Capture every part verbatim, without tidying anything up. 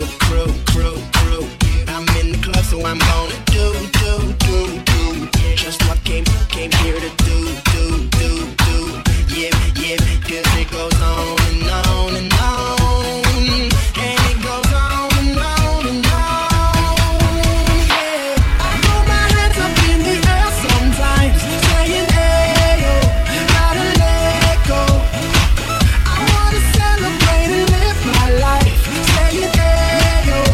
crew, crew, crew. I'm in the club, so I'm gonna do, do, do, do. Just what came, came here to do, do, do, do. Yeah, yeah, 'cause it goes on and on and on. And it goes on and on and on. Yeah, I throw my hands up in the air sometimes, saying, hey, yo, gotta let go. I wanna celebrate and live my life, saying, hey, yo,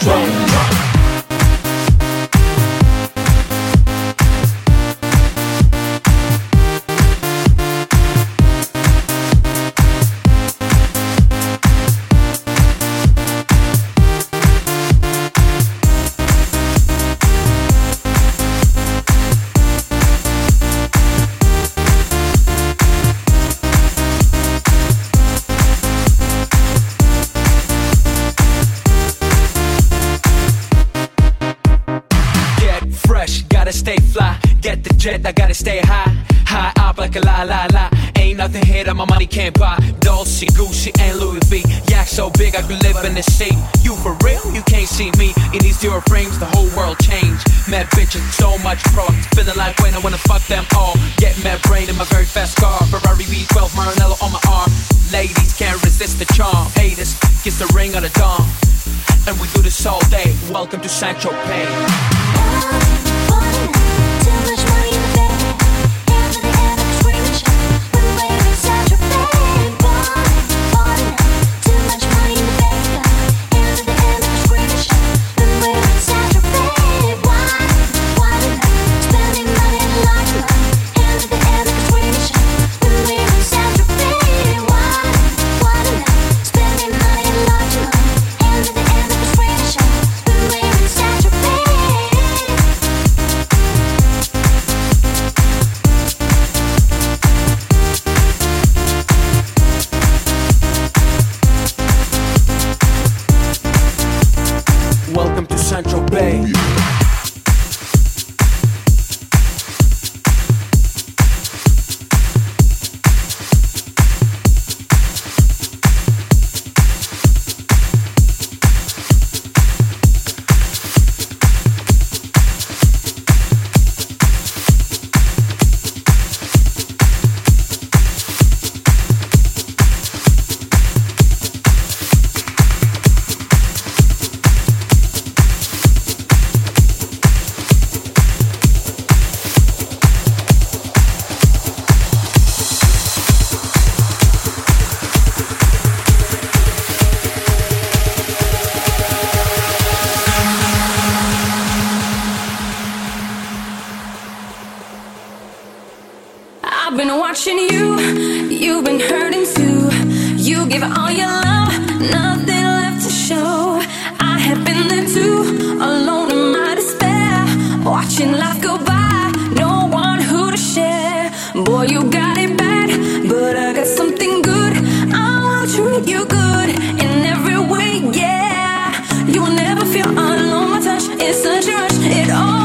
drum. I gotta stay high, high up like a la la la. Ain't nothing here that my money can't buy. Dolce, Gucci, and Louis V. Yak so big I could live in the sea. You for real? You can't see me. In these zero frames, the whole world changed. Mad bitches, so much product. Feeling like when I wanna fuck them all. Get mad brain in my very fast car. Ferrari V twelve, Maranello on my arm. Ladies can't resist the charm. Haters, kiss the ring on the dawn. And we do this all day. Welcome to Saint-Tropez. I've been watching you, you've been hurting too. You give all your love, nothing left to show. I have been there too, alone in my despair, watching life go by, no one who to share. Boy, you got it bad, but I got something good. I will treat you good in every way, yeah. You will never feel alone, my touch is such a rush, it all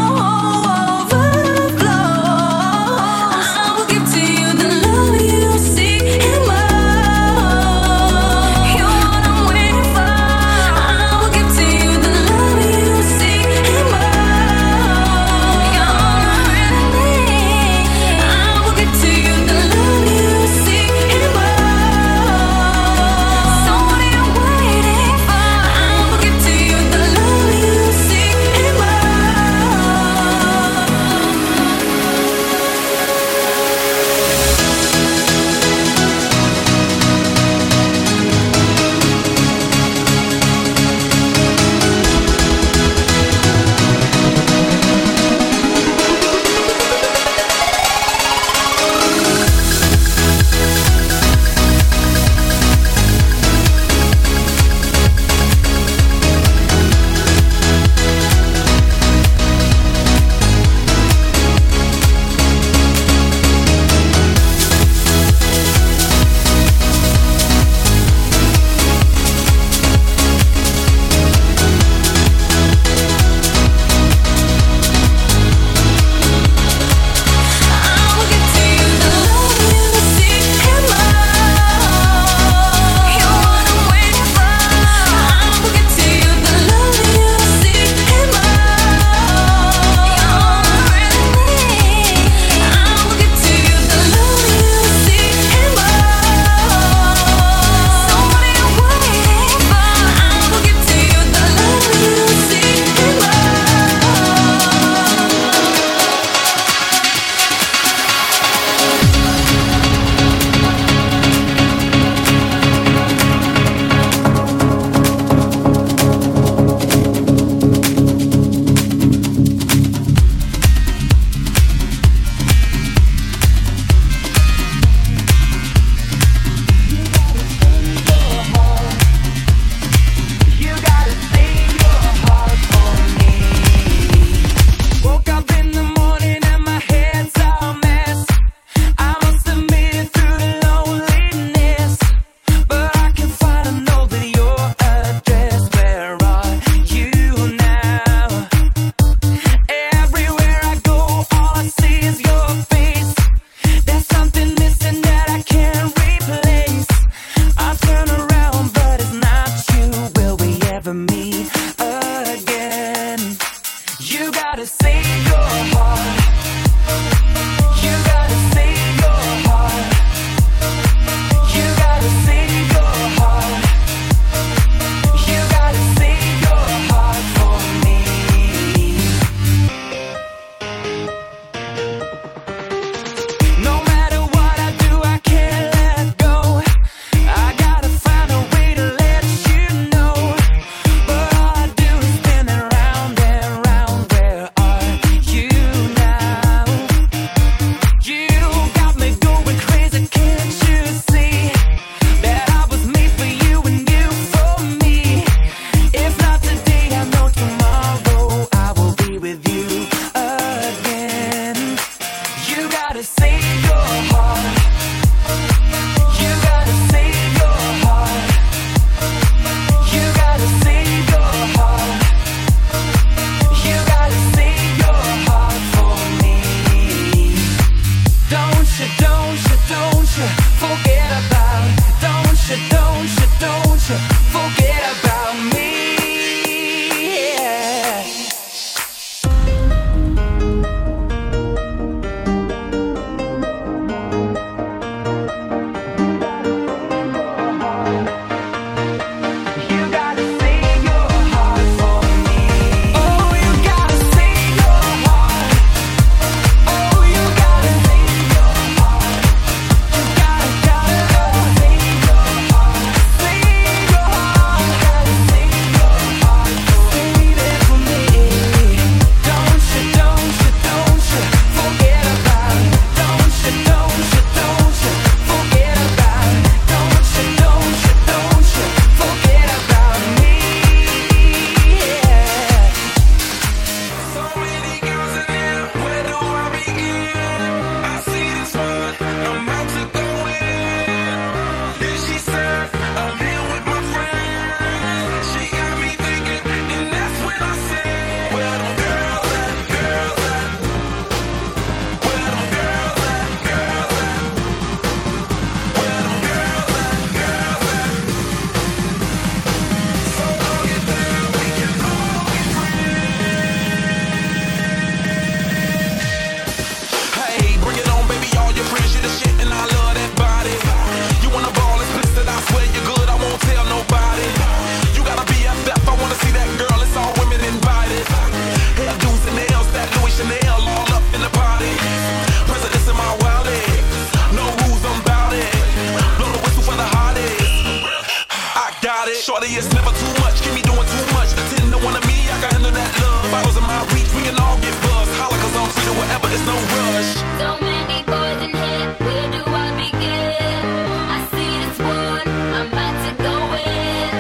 Shorty, it's never too much, keep me doing too much. Ten to one of me, I can handle that love. Bottles in my reach, we can all get buzzed. Holla, cause I'm free to whatever, it's no rush. So many boys in here, where do I begin? I see this one, I'm about to go in.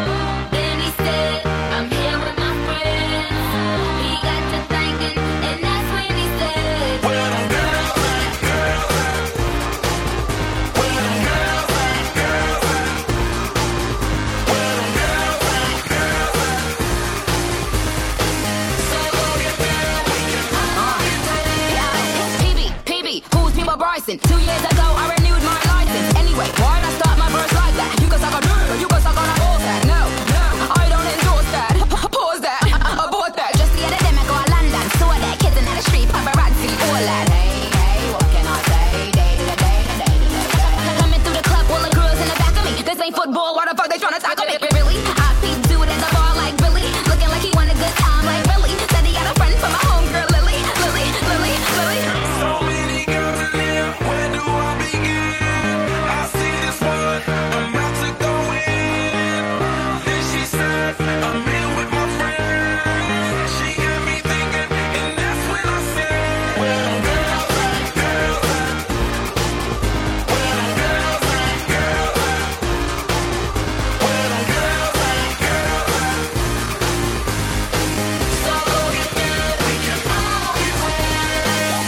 Then he said, I'm here with my friends. He got to thinking, and that's when he said, Where them girls at, girls at? Where them girls at, girls at? Where them girls at, girls at? So go get down, we can all get down. P B, P B, who's People Bryson? Two years ago, I renewed my license. Anyway, why'd I start my verse like that? You can suck on dirt, you can suck on a bullsat. No, no, I don't endorse that. Pause that, abort that. Just the other day, I go to London, saw that kids in the street, paparazzi, all that. Hey, hey, what can I say? Day to the day, the day to the day. Coming through the club, all the girls in the back of me. This ain't football, why the fuck they tryna tackle me? Really? I see dude at the bar like Billy, looking like he want a good time like Billy. Said he had a friend from my homegirl Lily, Lily, Lily, Lily. So many girls in here, where do I begin? I see this one, I'm about to go in. Then she said, I'm here with my friend. She got me thinking, and that's when I said, Where them girls at, girls at? Where them girls at, girls at? Where them girls at, girls at? So go get down, we can all get down.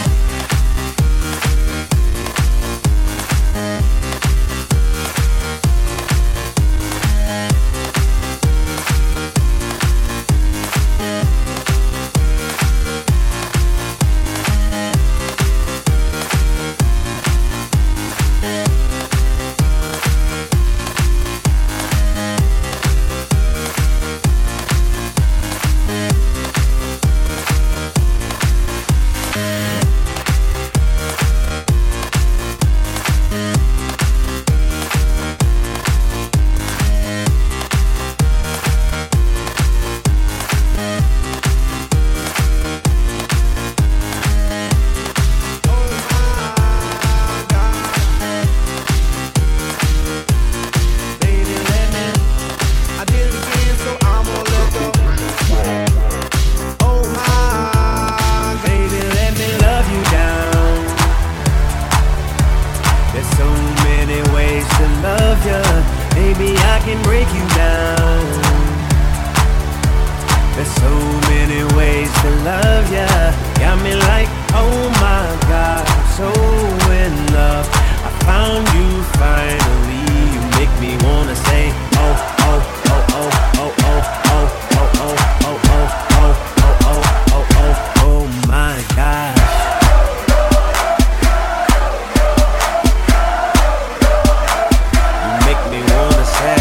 I did it again, so I'm gonna let go. Oh my, baby, let me love you down. There's so many ways to love ya. Baby, I can break you down. There's so many ways to love ya. Got me like, oh my gosh. so in love. I found you finally. You make me wanna say, oh, oh, oh, oh, oh, oh, oh, oh, oh, oh, oh, oh, oh, oh, oh, oh, oh my gosh. You make me wanna say,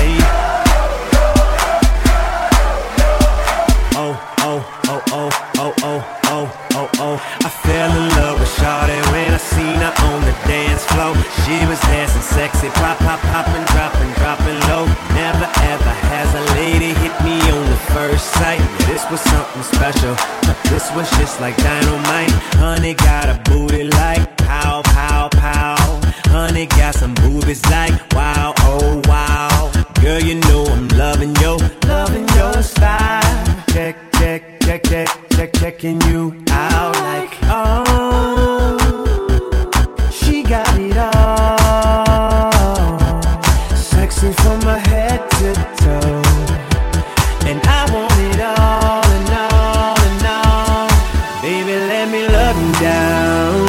oh, oh, oh, oh, oh, oh, oh, oh, oh. I fell in love with Shawty when I seen her on the dance floor. She was dancing sexy, pop, pop, poppin', droppin', droppin' low. Never ever has a lady hit me on the first sight. This was something special, this was just like dynamite. Honey got a booty like pow, pow, pow. Honey got some boobies like wow, oh wow. Girl, you know I'm loving your, loving your style. Check, check, check, check, check, checking you out like, oh, she got it all. Sexy from my head to toe. And I want it all and all and all. Baby, let me love you down.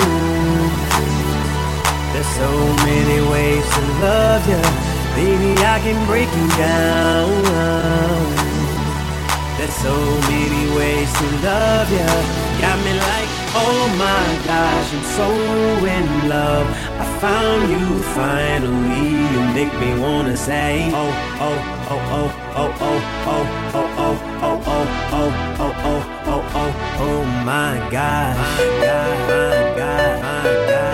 There's so many ways to love you. Baby, I can break you down. There's so many ways to love you. Got me like, oh my gosh, I'm so in love. I found you finally. You make me wanna say, oh, oh, oh, oh, oh, oh, oh, oh, oh, oh, oh, oh, oh, oh, oh, oh, oh my gosh, my God, my God, my God.